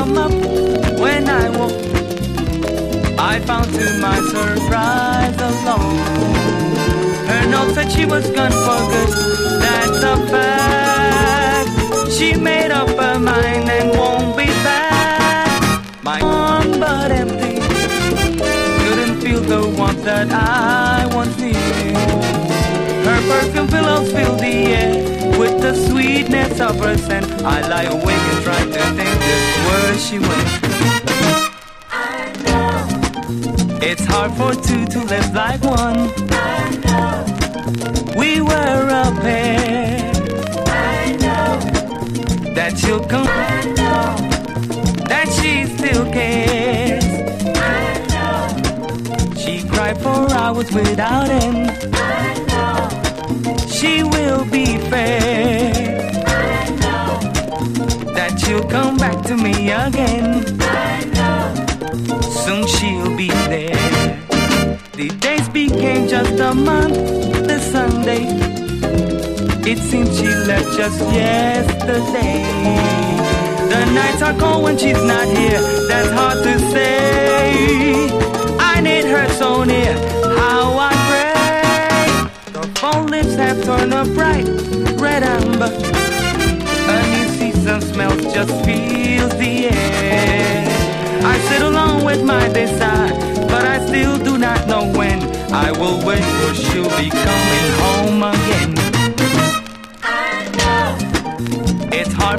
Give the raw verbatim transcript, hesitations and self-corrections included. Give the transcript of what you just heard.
come up when I woke. I found to my surprise alone. Her note said she was gone for good, that's a fact. She made up her mind and won't be back. My arm but empty, couldn't feel the warmth that I once needed. Her perfume pillows fill the air with the sweetness of her scent. I lie awake and try to think just where she went. I know it's hard for two to live like one. I know we were a pair. I know that she'll come. I know that she still cares. I know she cried for hours without end. I know she will be fair. I know that she'll come back to me again. I know soon she'll be there. The days became just a month. The Sunday, it seems she left just yesterday. The nights are cold when she's not here. That's hard to say. I need her so near. How I pray. The phone lips have turned a bright red amber. A new season smells just fills the air. I sit alone with my desire, but I still do not know when I will wait for she'll be coming home again.